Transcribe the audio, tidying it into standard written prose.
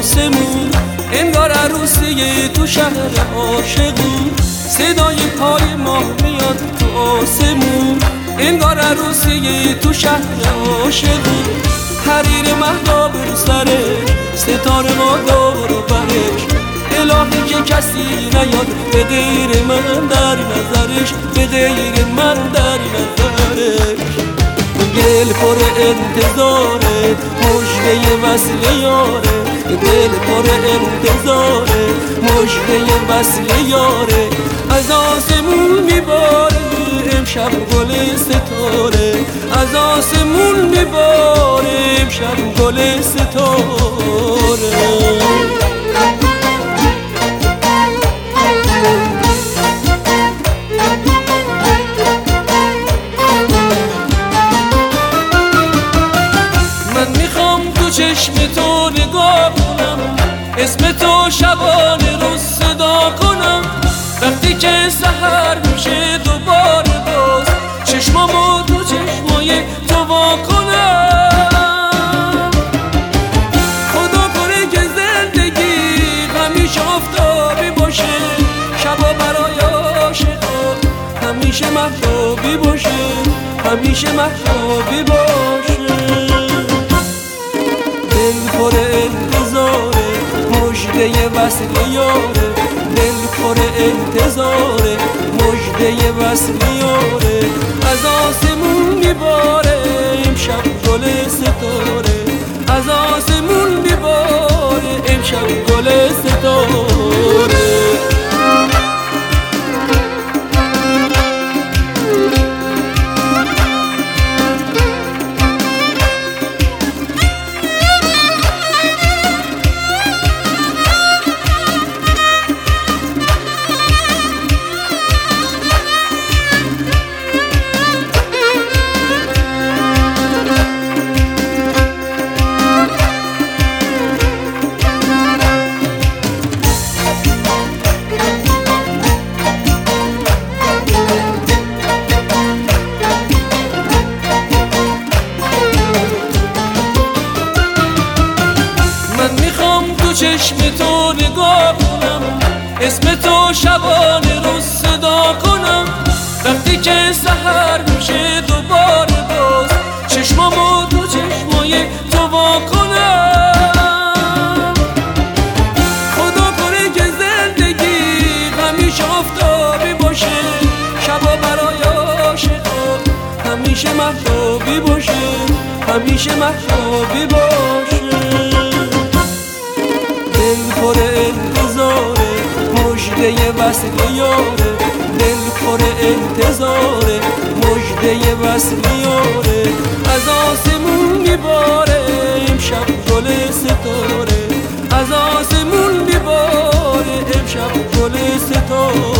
آسمون انگار عروسی تو شهر عاشقون. صدای پای ماه میاد تو آسمون انگار عروسی تو شهر عاشقون. حریر مهتاب رو سرش ستاره ما دور و برش، الهی که کسی نیاد به غیر من در نظرش، به غیر من در نظرش. دل پر انتظاره مژده وصل یاره، دل پر انتظاره مژده وصل یاره. از آسمون میباره امشب گل ستاره، از آسمون میباره امشب گل ستاره. چشم تو نگاه کنم، اسم تو شبانه رو صدا کنم. وقتی که سحر میشه دوباره باز چشمامو تو چشمای تو وا کنم. خدا کنه که زندگی همیشه آفتابی باشه، شبا برای عاشقا همیشه مهتابی باشه، همیشه مهتابی باشه. دل پر انتظاره مژده وصل یاره، دل پر انتظاره مژده وصل یاره. از آسمون میباره امشب گل ستاره، از آسمون میباره امشب گل ستاره. چشم تو نگاه کنم، اسم تو شبانه رو صدا کنم. وقتی که سحر میشه دوباره باز چشمامو تو چشمای تو وا کنم. خدا کنه که زندگی همیشه آفتابی باشه، شبا برای عاشقا همیشه مهتابی باشه، همیشه مهتابی باشه. دل پر انتظاره مژده وصل یاره، دل پر انتظاره مژده وصل یاره. از آسمون میباره امشب گل ستاره، از آسمون میباره امشب گل ستاره.